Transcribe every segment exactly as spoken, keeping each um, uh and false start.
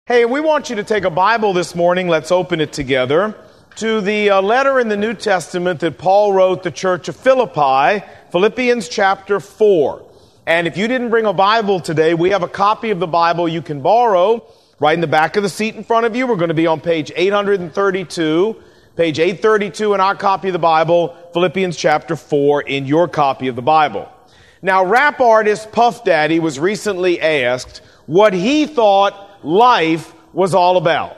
Hey, we want you to take a Bible this morning. Let's open it together to the uh, letter in the New Testament that Paul wrote the church of Philippi, Philippians chapter four. And if you didn't bring a Bible today, we have a copy of the Bible you can borrow right in the back of the seat in front of you. We're going to be on page eight thirty-two, page eight thirty-two in our copy of the Bible, Philippians chapter four in your copy of the Bible. Now, rap artist Puff Daddy was recently asked what he thought life was all about.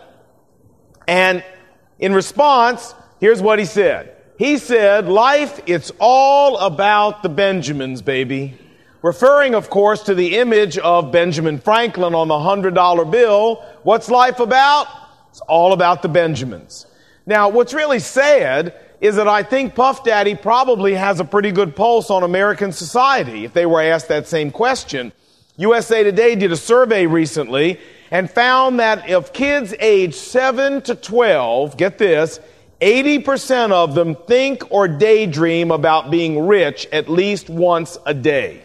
And in response, here's what he said. He said, life, it's all about the Benjamins, baby. Referring, of course, to the image of Benjamin Franklin on the one hundred dollar bill. What's life about? It's all about the Benjamins. Now, what's really sad is that I think Puff Daddy probably has a pretty good pulse on American society if they were asked that same question. U S A Today did a survey recently and found that of kids aged seven to twelve, get this, eighty percent of them think or daydream about being rich at least once a day.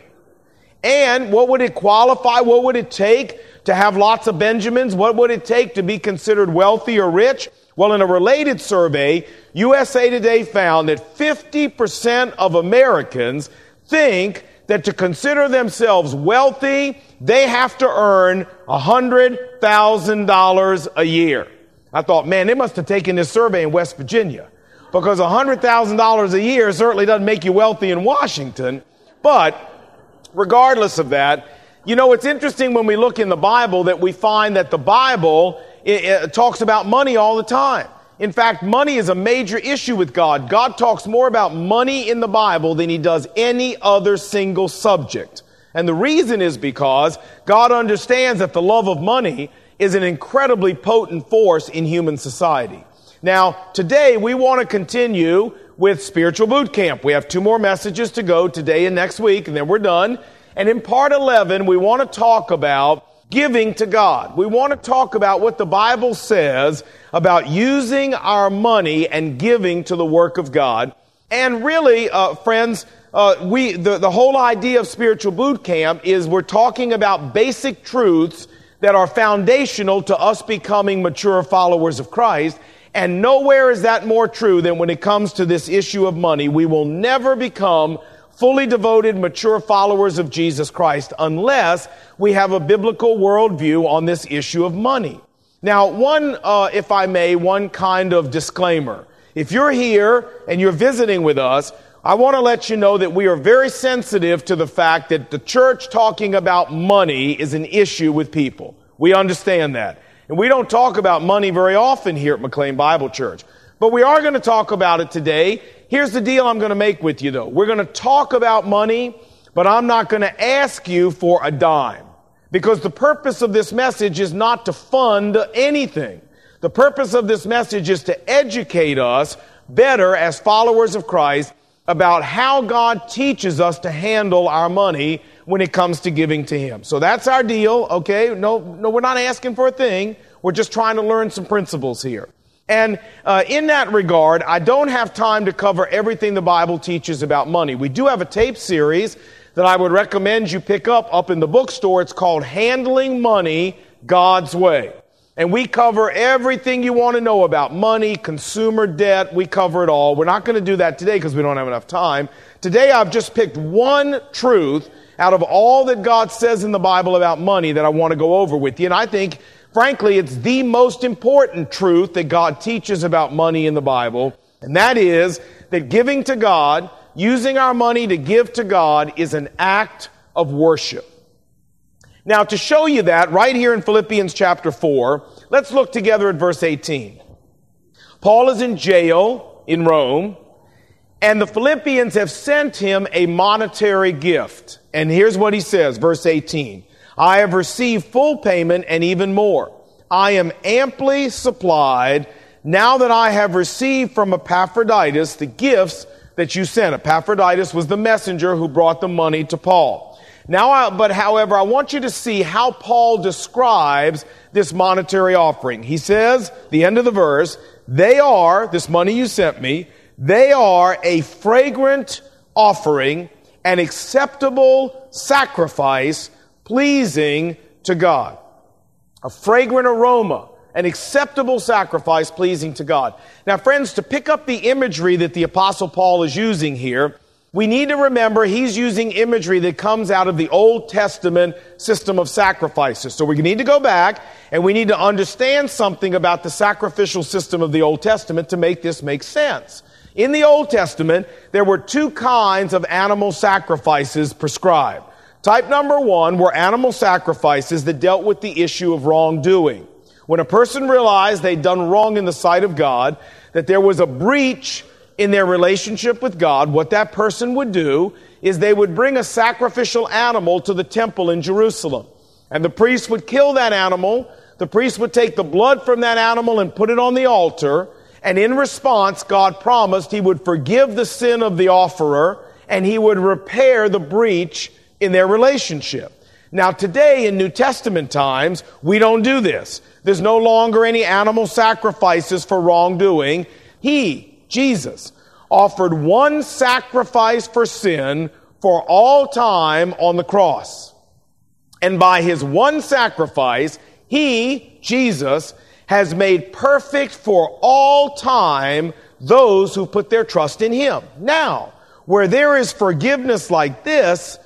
And what would it qualify? What would it take to have lots of Benjamins? What would it take to be considered wealthy or rich? Well, in a related survey, U S A Today found that fifty percent of Americans think that to consider themselves wealthy, they have to earn one hundred thousand dollars a year. I thought, man, they must have taken this survey in West Virginia, because one hundred thousand dollars a year certainly doesn't make you wealthy in Washington. But regardless of that, you know, it's interesting when we look in the Bible that we find that the Bible it, it talks about money all the time. In fact, money is a major issue with God. God talks more about money in the Bible than he does any other single subject. And the reason is because God understands that the love of money is an incredibly potent force in human society. Now, today we want to continue with Spiritual Boot Camp. We have two more messages to go today and next week, and then we're done. And in part eleven, we want to talk about giving to God. We want to talk about what the Bible says about using our money and giving to the work of God. And really, uh, friends, uh, we the, the whole idea of Spiritual Boot Camp is we're talking about basic truths that are foundational to us becoming mature followers of Christ. And nowhere is that more true than when it comes to this issue of money. We will never become fully devoted, mature followers of Jesus Christ unless we have a biblical worldview on this issue of money. Now, one, uh, if I may, one kind of disclaimer. If you're here and you're visiting with us, I want to let you know that we are very sensitive to the fact that the church talking about money is an issue with people. We understand that. And we don't talk about money very often here at McLean Bible Church. But we are going to talk about it today. Here's the deal I'm going to make with you, though. We're going to talk about money, but I'm not going to ask you for a dime. Because the purpose of this message is not to fund anything. The purpose of this message is to educate us better as followers of Christ about how God teaches us to handle our money when it comes to giving to Him. So that's our deal, okay? No, no, we're not asking for a thing. We're just trying to learn some principles here. And uh, in that regard, I don't have time to cover everything the Bible teaches about money. We do have a tape series that I would recommend you pick up up in the bookstore. It's called Handling Money God's Way. And we cover everything you want to know about money, consumer debt. We cover it all. We're not going to do that today because we don't have enough time. Today I've just picked one truth out of all that God says in the Bible about money that I want to go over with you. And I think, frankly, it's the most important truth that God teaches about money in the Bible. And that is that giving to God, using our money to give to God, is an act of worship. Now, to show you that, right here in Philippians chapter four, let's look together at verse eighteen. Paul is in jail in Rome, and the Philippians have sent him a monetary gift. And here's what he says, verse eighteen. I have received full payment and even more. I am amply supplied now that I have received from Epaphroditus the gifts that you sent. Epaphroditus was the messenger who brought the money to Paul. Now, I, but however, I want you to see how Paul describes this monetary offering. He says, the end of the verse, they are, this money you sent me, they are a fragrant offering, an acceptable sacrifice, pleasing to God. a fragrant aroma, an acceptable sacrifice pleasing to God. Now, friends, to pick up the imagery that the Apostle Paul is using here, we need to remember he's using imagery that comes out of the Old Testament system of sacrifices. So we need to go back and we need to understand something about the sacrificial system of the Old Testament to make this make sense. In the Old Testament, there were two kinds of animal sacrifices prescribed. Type number one were animal sacrifices that dealt with the issue of wrongdoing. When a person realized they'd done wrong in the sight of God, that there was a breach in their relationship with God, what that person would do is they would bring a sacrificial animal to the temple in Jerusalem. And the priest would kill that animal. The priest would take the blood from that animal and put it on the altar. And in response, God promised he would forgive the sin of the offerer and he would repair the breach in their relationship. Now today in New Testament times, we don't do this. There's no longer any animal sacrifices for wrongdoing. He, Jesus, offered one sacrifice for sin for all time on the cross. And by his one sacrifice, he, Jesus, has made perfect for all time those who put their trust in him. Now, where there is forgiveness like this,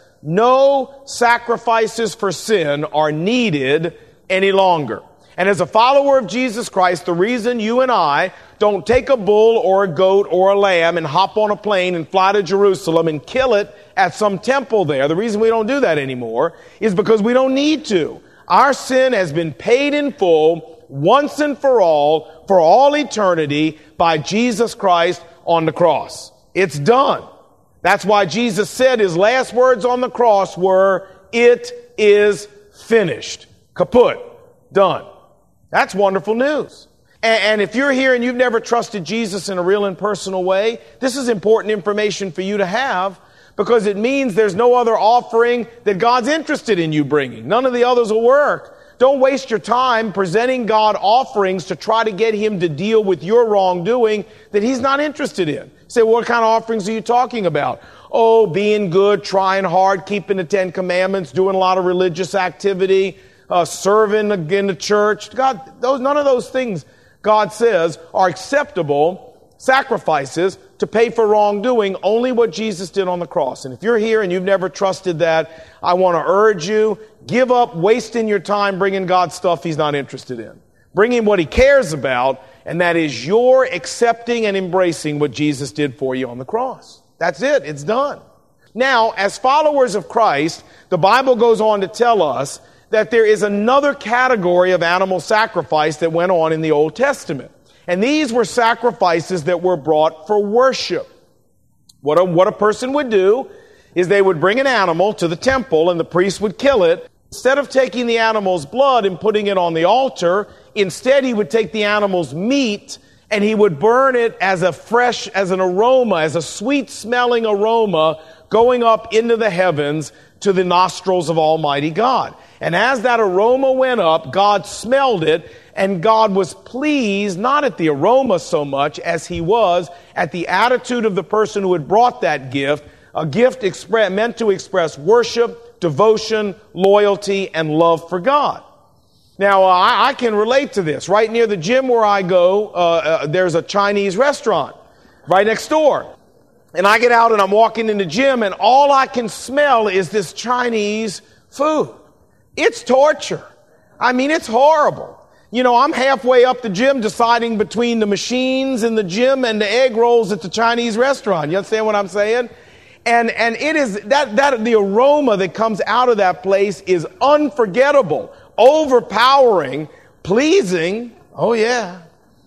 no sacrifices for sin are needed any longer. And as a follower of Jesus Christ, the reason you and I don't take a bull or a goat or a lamb and hop on a plane and fly to Jerusalem and kill it at some temple there, the reason we don't do that anymore is because we don't need to. Our sin has been paid in full, once and for all, for all eternity by Jesus Christ on the cross. It's done. That's why Jesus said his last words on the cross were, "It is finished." Kaput. Done. That's wonderful news. And, and if you're here and you've never trusted Jesus in a real and personal way, this is important information for you to have because it means there's no other offering that God's interested in you bringing. None of the others will work. Don't waste your time presenting God offerings to try to get him to deal with your wrongdoing that he's not interested in. You say, well, what kind of offerings are you talking about? Oh, being good, trying hard, keeping the Ten Commandments, doing a lot of religious activity, Uh, serving in the church. God, those, none of those things, God says, are acceptable sacrifices to pay for wrongdoing, only what Jesus did on the cross. And if you're here and you've never trusted that, I want to urge you, give up wasting your time bringing God stuff he's not interested in. Bring him what he cares about, and that is your accepting and embracing what Jesus did for you on the cross. That's it. It's done. Now, as followers of Christ, the Bible goes on to tell us that there is another category of animal sacrifice that went on in the Old Testament. And these were sacrifices that were brought for worship. What a, what a person would do is they would bring an animal to the temple and the priest would kill it. Instead of taking the animal's blood and putting it on the altar, instead he would take the animal's meat and he would burn it as a fresh, as an aroma, as a sweet smelling aroma going up into the heavens to the nostrils of Almighty God. And as that aroma went up, God smelled it, and God was pleased, not at the aroma so much as he was at the attitude of the person who had brought that gift, a gift expre- meant to express worship, devotion, loyalty, and love for God. Now, uh, I, I can relate to this. Right near the gym where I go, uh, uh, there's a Chinese restaurant right next door. And I get out and I'm walking in the gym and all I can smell is this Chinese food. It's torture. I mean, it's horrible. You know, I'm halfway up the gym deciding between the machines in the gym and the egg rolls at the Chinese restaurant. You understand what I'm saying? And, and it is, that, that, the aroma that comes out of that place is unforgettable, overpowering, pleasing. Oh yeah.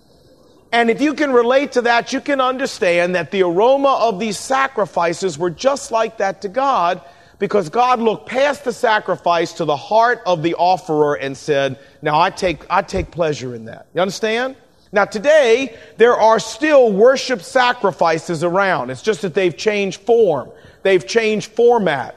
And if you can relate to that, you can understand that the aroma of these sacrifices were just like that to God, because God looked past the sacrifice to the heart of the offerer and said, now I take, I take pleasure in that. You understand? Now today, there are still worship sacrifices around. It's just that they've changed form. They've changed format.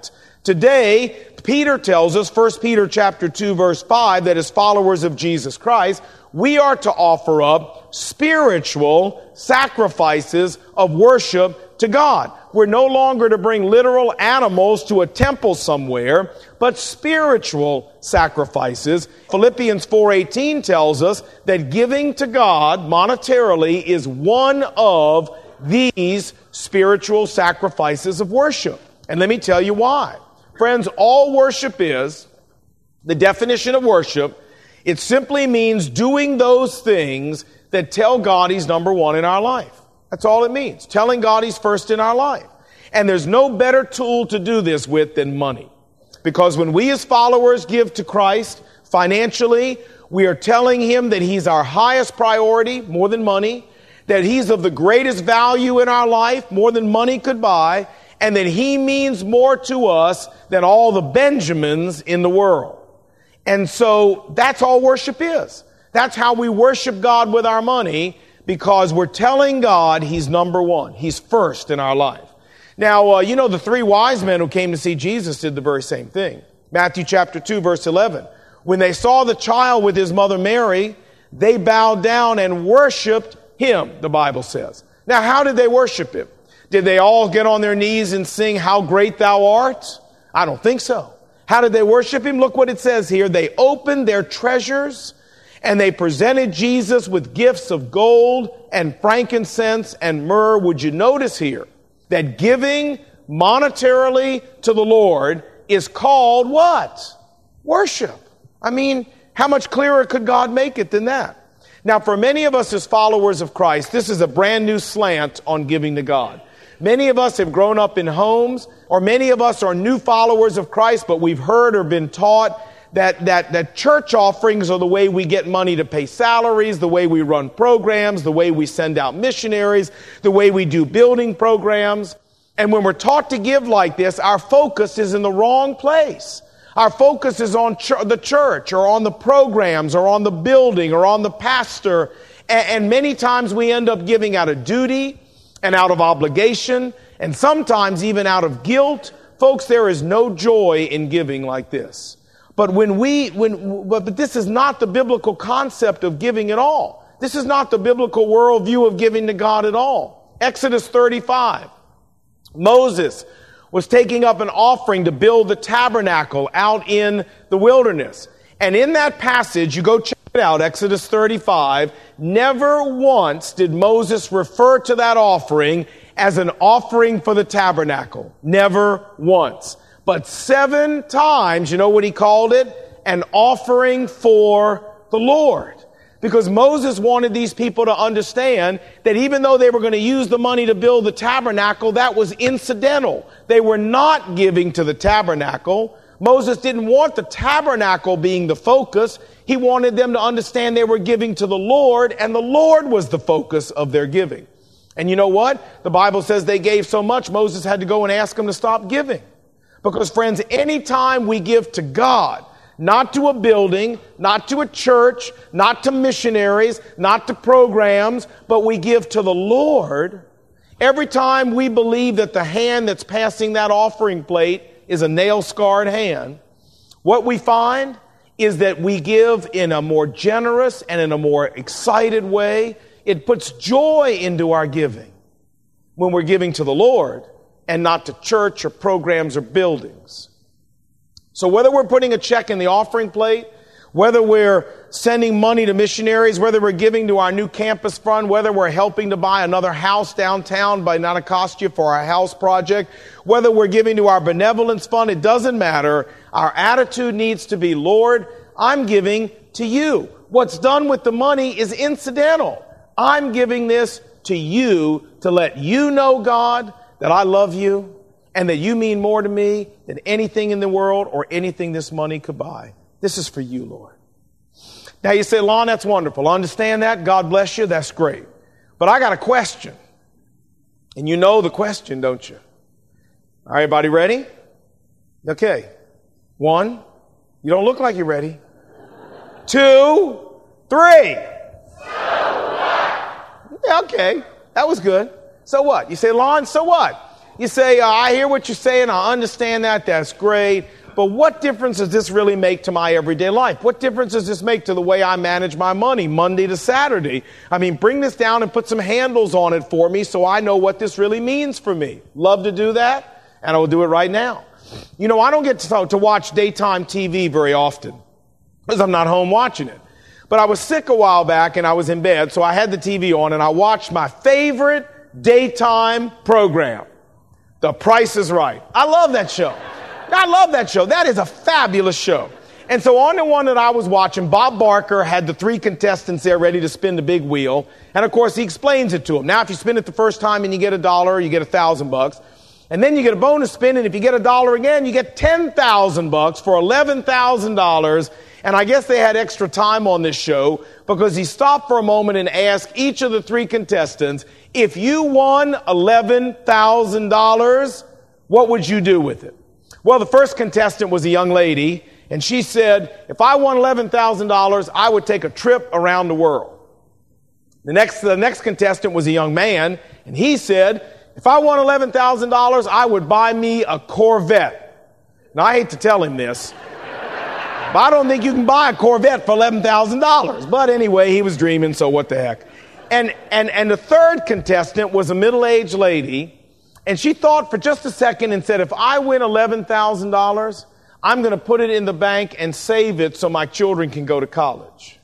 Today, Peter tells us, First Peter chapter two, verse five, that as followers of Jesus Christ, we are to offer up spiritual sacrifices of worship to God. We're no longer to bring literal animals to a temple somewhere, but spiritual sacrifices. Philippians four eighteen tells us that giving to God monetarily is one of these spiritual sacrifices of worship. And let me tell you why. Friends, all worship is, the definition of worship, it simply means doing those things that tell God He's number one in our life. That's all it means. Telling God He's first in our life. And there's no better tool to do this with than money. Because when we as followers give to Christ financially, we are telling Him that He's our highest priority, more than money, that He's of the greatest value in our life, more than money could buy, and that He means more to us than all the Benjamins in the world. And so that's all worship is. That's how we worship God with our money, because we're telling God He's number one. He's first in our life. Now, uh, you know, the three wise men who came to see Jesus did the very same thing. Matthew chapter two, verse eleven. When they saw the child with His mother Mary, they bowed down and worshiped Him, the Bible says. Now, how did they worship Him? Did they all get on their knees and sing, "How great thou art"? I don't think so. How did they worship Him? Look what it says here. They opened their treasures and they presented Jesus with gifts of gold and frankincense and myrrh. Would you notice here that giving monetarily to the Lord is called what? Worship. I mean, how much clearer could God make it than that? Now, for many of us as followers of Christ, this is a brand new slant on giving to God. Many of us have grown up in homes, or many of us are new followers of Christ, but we've heard or been taught that, that, that church offerings are the way we get money to pay salaries, the way we run programs, the way we send out missionaries, the way we do building programs. And when we're taught to give like this, our focus is in the wrong place. Our focus is on ch- the church, or on the programs, or on the building, or on the pastor. And, and many times we end up giving out of duty and out of obligation, and sometimes even out of guilt. Folks, there is no joy in giving like this. But when we, when, but, but this is not the biblical concept of giving at all. This is not the biblical worldview of giving to God at all. Exodus thirty-five. Moses was taking up an offering to build the tabernacle out in the wilderness. And in that passage, you go check it out, Exodus thirty-five, never once did Moses refer to that offering as an offering for the tabernacle. Never once. But seven times, you know what he called it? An offering for the Lord. Because Moses wanted these people to understand that even though they were going to use the money to build the tabernacle, that was incidental. They were not giving to the tabernacle. Moses didn't want the tabernacle being the focus. He wanted them to understand they were giving to the Lord, and the Lord was the focus of their giving. And you know what? The Bible says they gave so much, Moses had to go and ask them to stop giving. Because, friends, anytime we give to God, not to a building, not to a church, not to missionaries, not to programs, but we give to the Lord, every time we believe that the hand that's passing that offering plate is a nail-scarred hand, what we find is that we give in a more generous and in a more excited way. It puts joy into our giving when we're giving to the Lord and not to church or programs or buildings. So whether we're putting a check in the offering plate, whether we're sending money to missionaries, whether we're giving to our new campus fund, whether we're helping to buy another house downtown by Anacostia for our house project, whether we're giving to our benevolence fund, it doesn't matter. Our attitude needs to be, Lord, I'm giving to you. What's done with the money is incidental. I'm giving this to you to let you know, God, that I love you and that you mean more to me than anything in the world or anything this money could buy. This is for you, Lord. Now you say, Lon, that's wonderful. I understand that. God bless you. That's great. But I got a question. And you know the question, don't you? All right, everybody ready? Okay. One, you don't look like you're ready. Two, three. So what? Yeah, okay. That was good. So what? You say, Lon, so what? you say, uh, I hear what you're saying, I understand that, that's great, but what difference does this really make to my everyday life? What difference does this make to the way I manage my money, Monday to Saturday? I mean, bring this down and put some handles on it for me so I know what this really means for me. Love to do that, and I will do it right now. You know, I don't get to, to watch daytime T V very often because I'm not home watching it. But I was sick a while back and I was in bed, so I had the T V on and I watched my favorite daytime program, The Price is Right. I love that show. I love that show. That is a fabulous show. And so on the one that I was watching, Bob Barker had the three contestants there ready to spin the big wheel. And of course, he explains it to them. Now, if you spin it the first time and you get a dollar, you get a thousand bucks. And then you get a bonus spin, and if you get a dollar again, you get ten thousand bucks for eleven thousand dollars. And I guess they had extra time on this show because he stopped for a moment and asked each of the three contestants, if you won eleven thousand dollars, what would you do with it? Well, the first contestant was a young lady, and she said, if I won eleven thousand dollars, I would take a trip around the world. The next, the next contestant was a young man, and he said, if I won eleven thousand dollars, I would buy me a Corvette. Now, I hate to tell him this, but I don't think you can buy a Corvette for eleven thousand dollars. But anyway, he was dreaming, so what the heck. And, and, and the third contestant was a middle-aged lady, and she thought for just a second and said, if I win eleven thousand dollars, I'm going to put it in the bank and save it so my children can go to college.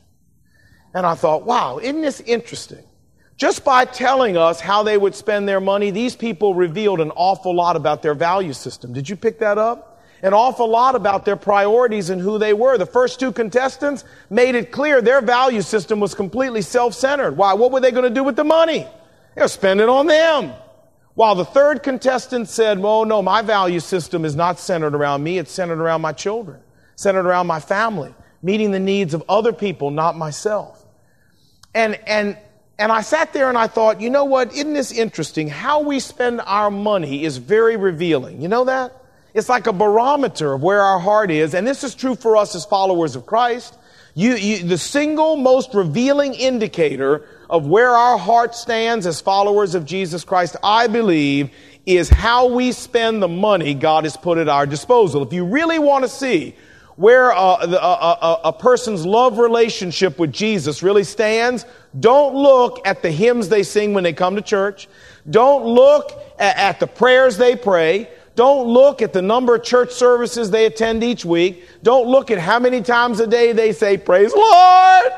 And I thought, wow, isn't this interesting? Just by telling us how they would spend their money, these people revealed an awful lot about their value system. Did you pick that up? An awful lot about their priorities and who they were. The first two contestants made it clear their value system was completely self-centered. Why? What were they going to do with the money? They were spending it on them. While the third contestant said, well, no, my value system is not centered around me. It's centered around my children, centered around my family, meeting the needs of other people, not myself. And, and, And I sat there and I thought, you know what? Isn't this interesting? How we spend our money is very revealing. You know that? It's like a barometer of where our heart is. And this is true for us as followers of Christ. You, you, the single most revealing indicator of where our heart stands as followers of Jesus Christ, I believe, is how we spend the money God has put at our disposal. If you really want to see where uh, the, uh, uh, a person's love relationship with Jesus really stands, don't look at the hymns they sing when they come to church. Don't look at, at the prayers they pray. Don't look at the number of church services they attend each week. Don't look at how many times a day they say, praise the Lord.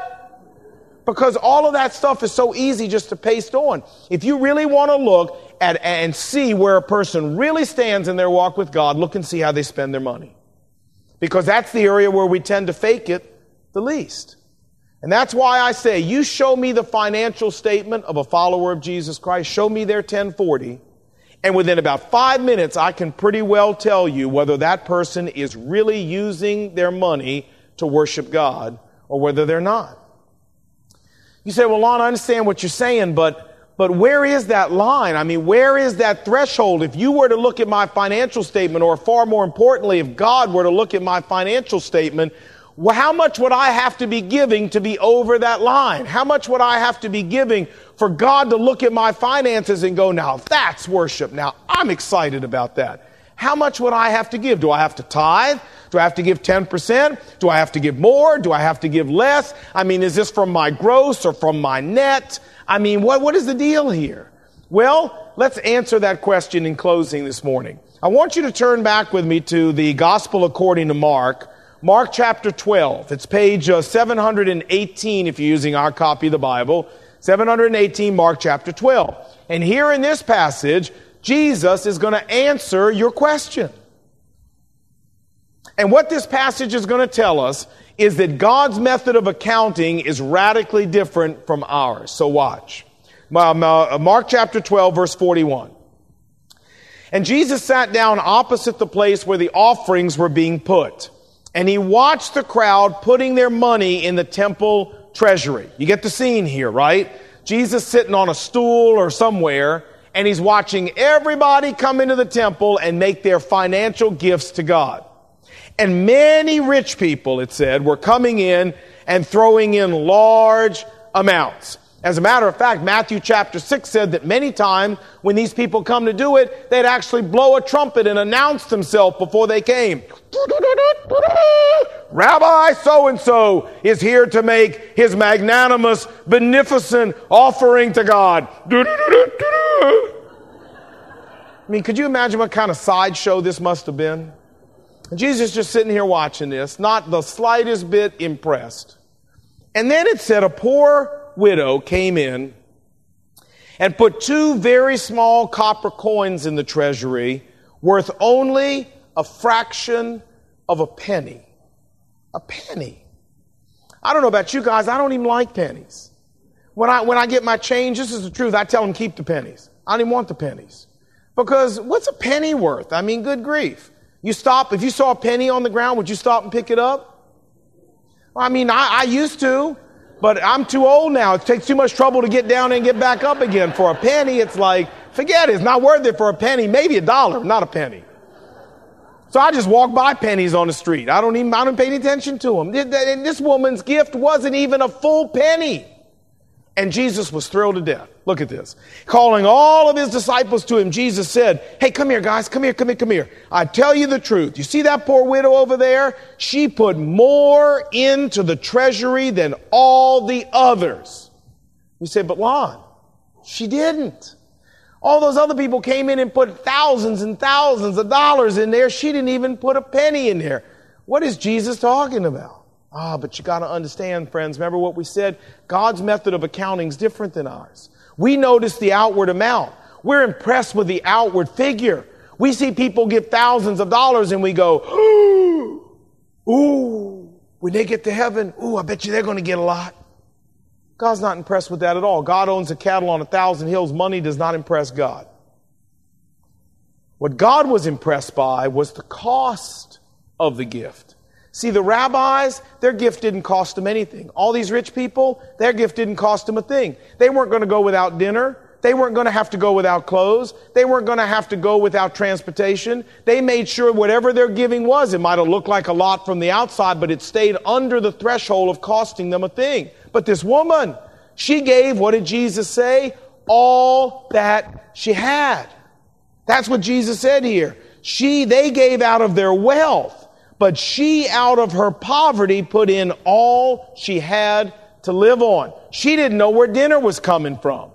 Because all of that stuff is so easy just to paste on. If you really want to look at and see where a person really stands in their walk with God, look and see how they spend their money. Because that's the area where we tend to fake it the least. And that's why I say, you show me the financial statement of a follower of Jesus Christ, show me their ten forty, and within about five minutes, I can pretty well tell you whether that person is really using their money to worship God or whether they're not. You say, well, Lon, I understand what you're saying, but But where is that line? I mean, where is that threshold? If you were to look at my financial statement, or far more importantly, if God were to look at my financial statement, well, how much would I have to be giving to be over that line? How much would I have to be giving for God to look at my finances and go, now that's worship. Now I'm excited about that. How much would I have to give? Do I have to tithe? Do I have to give ten percent? Do I have to give more? Do I have to give less? I mean, is this from my gross or from my net? I mean, what, what is the deal here? Well, let's answer that question in closing this morning. I want you to turn back with me to the Gospel according to Mark, Mark chapter twelve. It's page uh, seven hundred eighteen if you're using our copy of the Bible. seven hundred eighteen, Mark chapter twelve. And here in this passage, Jesus is going to answer your question. And what this passage is going to tell us is that God's method of accounting is radically different from ours. So watch. Mark chapter twelve, verse forty-one. And Jesus sat down opposite the place where the offerings were being put. And he watched the crowd putting their money in the temple treasury. You get the scene here, right? Jesus sitting on a stool or somewhere, and he's watching everybody come into the temple and make their financial gifts to God. And many rich people, it said, were coming in and throwing in large amounts. As a matter of fact, Matthew chapter six said that many times when these people come to do it, they'd actually blow a trumpet and announce themselves before they came. Rabbi so-and-so is here to make his magnanimous, beneficent offering to God. I mean, could you imagine what kind of sideshow this must have been? And Jesus just sitting here watching this, not the slightest bit impressed. And then it said a poor widow came in and put two very small copper coins in the treasury worth only a fraction of a penny. A penny. I don't know about you guys, I don't even like pennies. When I, when I get my change, this is the truth, I tell them keep the pennies. I don't even want the pennies. Because what's a penny worth? I mean, good grief. You stop, if you saw a penny on the ground, would you stop and pick it up? I mean, I, I used to. But I'm too old now. It takes too much trouble to get down and get back up again. For a penny, it's like, forget it. It's not worth it for a penny. Maybe a dollar, not a penny. So I just walk by pennies on the street. I don't even, I don't pay any attention to them. And this woman's gift wasn't even a full penny. And Jesus was thrilled to death. Look at this. Calling all of his disciples to him, Jesus said, hey, come here, guys. Come here, come here, come here. I tell you the truth. You see that poor widow over there? She put more into the treasury than all the others. We say, but Lon, she didn't. All those other people came in and put thousands and thousands of dollars in there. She didn't even put a penny in there. What is Jesus talking about? Ah, but you got to understand, friends, remember what we said? God's method of accounting is different than ours. We notice the outward amount. We're impressed with the outward figure. We see people give thousands of dollars and we go, ooh, when they get to heaven, ooh, I bet you they're going to get a lot. God's not impressed with that at all. God owns the cattle on a thousand hills. Money does not impress God. What God was impressed by was the cost of the gift. See, the rabbis, their gift didn't cost them anything. All these rich people, their gift didn't cost them a thing. They weren't going to go without dinner. They weren't going to have to go without clothes. They weren't going to have to go without transportation. They made sure whatever their giving was, it might have looked like a lot from the outside, but it stayed under the threshold of costing them a thing. But this woman, she gave, what did Jesus say? All that she had. That's what Jesus said here. She, they gave out of their wealth. But she, out of her poverty, put in all she had to live on. She didn't know where dinner was coming from.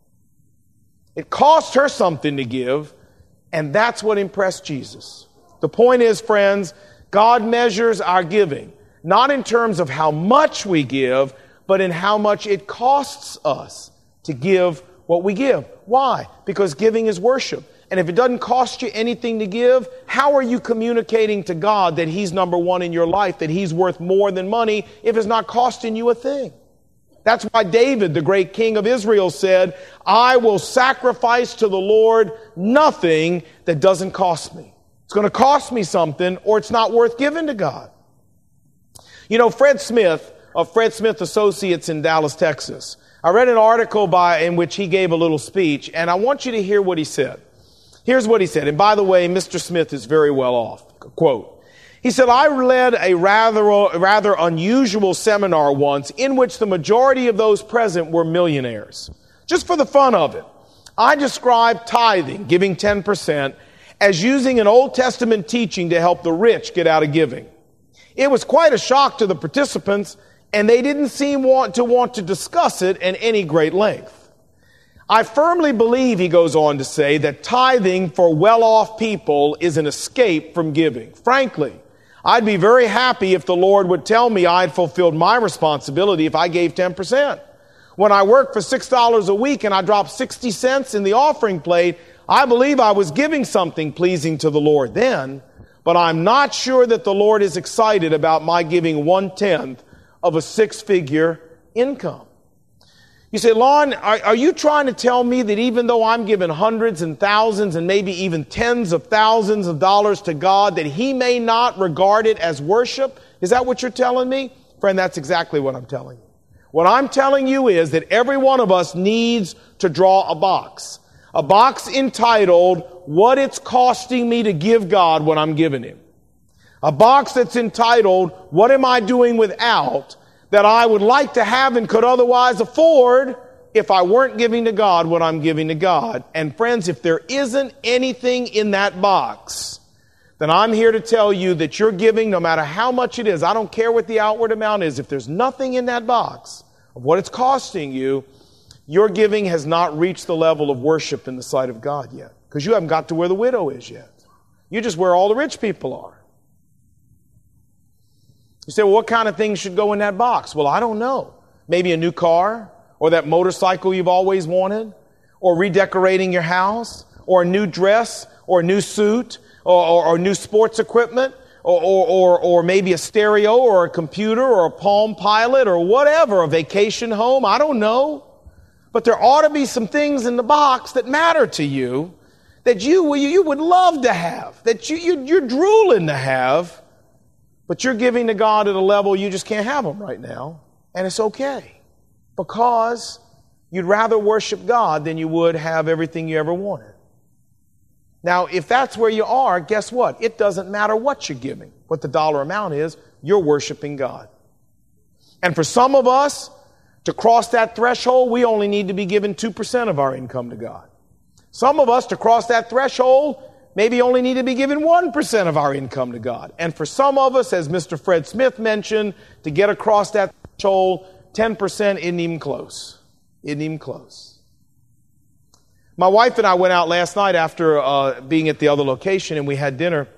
It cost her something to give, and that's what impressed Jesus. The point is, friends, God measures our giving, not in terms of how much we give, but in how much it costs us to give what we give. Why? Because giving is worship. And if it doesn't cost you anything to give, how are you communicating to God that He's number one in your life, that He's worth more than money, if it's not costing you a thing? That's why David, the great king of Israel, said, I will sacrifice to the Lord nothing that doesn't cost me. It's going to cost me something, or it's not worth giving to God. You know, Fred Smith of Fred Smith Associates in Dallas, Texas, I read an article by in which he gave a little speech, and I want you to hear what he said. Here's what he said. And by the way, Mister Smith is very well off. Quote. He said, I led a rather, rather unusual seminar once in which the majority of those present were millionaires. Just for the fun of it, I described tithing, giving ten percent, as using an Old Testament teaching to help the rich get out of giving. It was quite a shock to the participants, and they didn't seem want to want to discuss it at any great length. I firmly believe, he goes on to say, that tithing for well-off people is an escape from giving. Frankly, I'd be very happy if the Lord would tell me I had fulfilled my responsibility if I gave ten percent. When I worked for six dollars a week and I dropped sixty cents in the offering plate, I believe I was giving something pleasing to the Lord then, but I'm not sure that the Lord is excited about my giving one-tenth of a six-figure income. You say, Lon, are, are you trying to tell me that even though I'm giving hundreds and thousands and maybe even tens of thousands of dollars to God, that He may not regard it as worship? Is that what you're telling me? Friend, that's exactly what I'm telling you. What I'm telling you is that every one of us needs to draw a box. A box entitled, what it's costing me to give God what I'm giving Him. A box that's entitled, what am I doing without that I would like to have and could otherwise afford if I weren't giving to God what I'm giving to God. And friends, if there isn't anything in that box, then I'm here to tell you that you're giving, no matter how much it is, I don't care what the outward amount is, if there's nothing in that box of what it's costing you, your giving has not reached the level of worship in the sight of God yet. Because you haven't got to where the widow is yet. You're just where all the rich people are. You say, well, what kind of things should go in that box? Well, I don't know. Maybe a new car, or that motorcycle you've always wanted, or redecorating your house, or a new dress, or a new suit, or, or, or new sports equipment, or, or, or, or maybe a stereo, or a computer, or a Palm Pilot, or whatever, a vacation home. I don't know. But there ought to be some things in the box that matter to you, that you, you would love to have, that you, you, you're drooling to have, but you're giving to God at a level you just can't have them right now. And it's okay. Because you'd rather worship God than you would have everything you ever wanted. Now, if that's where you are, guess what? It doesn't matter what you're giving, what the dollar amount is, you're worshiping God. And for some of us, to cross that threshold, we only need to be giving two percent of our income to God. Some of us, to cross that threshold, maybe only need to be giving one percent of our income to God. And for some of us, as Mister Fred Smith mentioned, to get across that threshold, ten percent isn't even close. Isn't even close. My wife and I went out last night after uh, being at the other location, and we had dinner.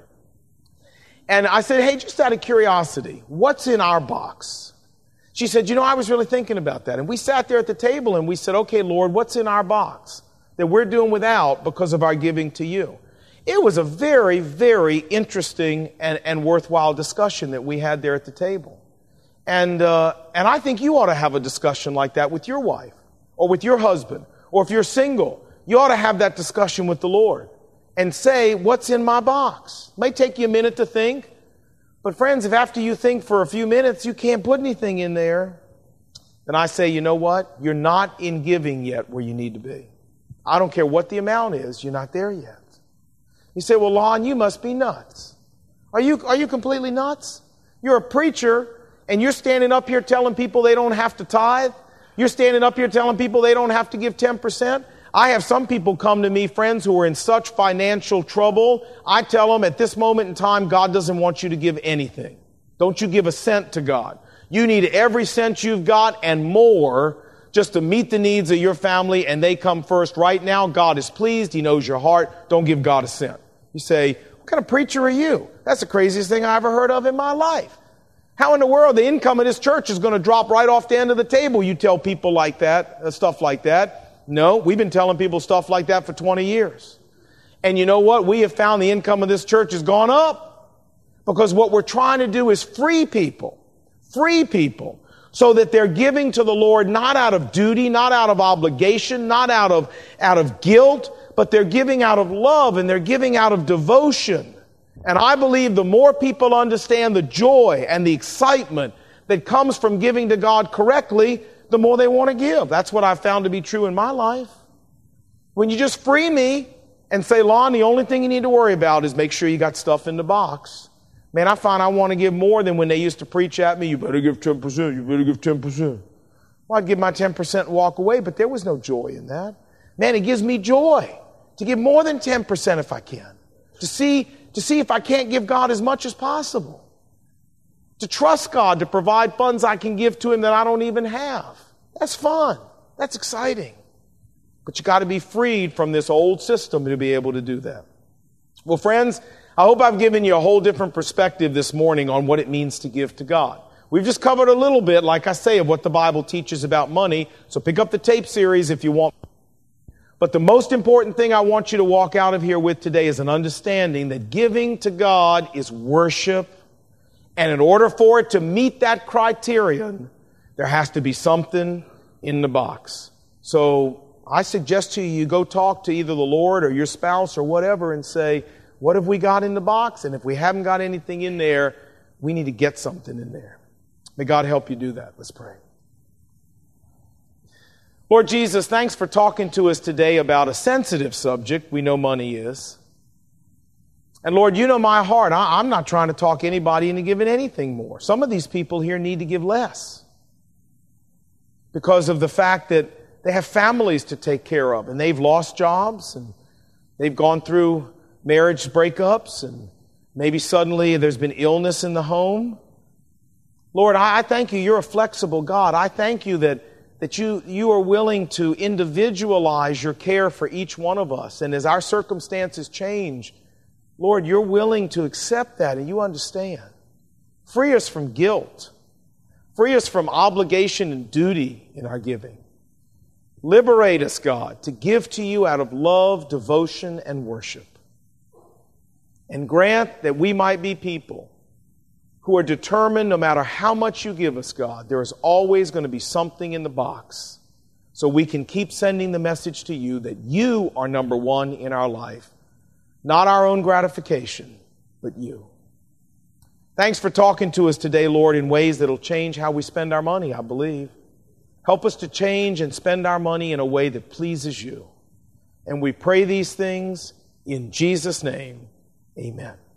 And I said, hey, just out of curiosity, what's in our box? She said, you know, I was really thinking about that. And we sat there at the table and we said, okay, Lord, what's in our box that we're doing without because of our giving to you? It was a very, very interesting and, and worthwhile discussion that we had there at the table. And, uh, and I think you ought to have a discussion like that with your wife or with your husband. Or if you're single, you ought to have that discussion with the Lord and say, what's in my box? It may take you a minute to think. But friends, if after you think for a few minutes you can't put anything in there, then I say, you know what? You're not in giving yet where you need to be. I don't care what the amount is, you're not there yet. You say, well, Lon, you must be nuts. Are you, are you completely nuts? You're a preacher and you're standing up here telling people they don't have to tithe. You're standing up here telling people they don't have to give ten percent. I have some people come to me, friends, who are in such financial trouble. I tell them at this moment in time, God doesn't want you to give anything. Don't you give a cent to God. You need every cent you've got and more just to meet the needs of your family, and they come first. Right now, God is pleased. He knows your heart. Don't give God a cent. You say, what kind of preacher are you? That's the craziest thing I ever heard of in my life. How in the world the income of this church is going to drop right off the end of the table? You tell people like that, uh, stuff like that. No, we've been telling people stuff like that for twenty years. And you know what? We have found the income of this church has gone up because what we're trying to do is free people, free people so that they're giving to the Lord not out of duty, not out of obligation, not out of, out of guilt, but they're giving out of love and they're giving out of devotion. And I believe the more people understand the joy and the excitement that comes from giving to God correctly, the more they want to give. That's what I've found to be true in my life. When you just free me and say, Lon, the only thing you need to worry about is make sure you got stuff in the box. Man, I find I want to give more than when they used to preach at me, you better give ten percent, you better give ten percent. Well, I'd give my ten percent and walk away, but there was no joy in that. Man, it gives me joy to give more than ten percent if I can. To see, to see if I can't give God as much as possible. To trust God to provide funds I can give to Him that I don't even have. That's fun. That's exciting. But you got to be freed from this old system to be able to do that. Well, friends, I hope I've given you a whole different perspective this morning on what it means to give to God. We've just covered a little bit, like I say, of what the Bible teaches about money. So pick up the tape series if you want. But the most important thing I want you to walk out of here with today is an understanding that giving to God is worship. And in order for it to meet that criterion, there has to be something in the box. So I suggest to you, you go talk to either the Lord or your spouse or whatever and say, what have we got in the box? And if we haven't got anything in there, we need to get something in there. May God help you do that. Let's pray. Lord Jesus, thanks for talking to us today about a sensitive subject. We know money is. And Lord, you know my heart. I, I'm not trying to talk anybody into giving anything more. Some of these people here need to give less because of the fact that They have families to take care of, and they've lost jobs, and they've gone through marriage breakups, and maybe suddenly there's been illness in the home. Lord, I thank you. You're a flexible God. I thank you that, that you, you are willing to individualize your care for each one of us. And as our circumstances change, Lord, you're willing to accept that, and you understand. Free us from guilt. Free us from obligation and duty in our giving. Liberate us, God, to give to you out of love, devotion, and worship. And grant that we might be people who are determined, no matter how much you give us, God, there is always going to be something in the box so we can keep sending the message to you that you are number one in our life. Not our own gratification, but you. Thanks for talking to us today, Lord, in ways that will change how we spend our money, I believe. Help us to change and spend our money in a way that pleases you. And we pray these things in Jesus' name. Amen.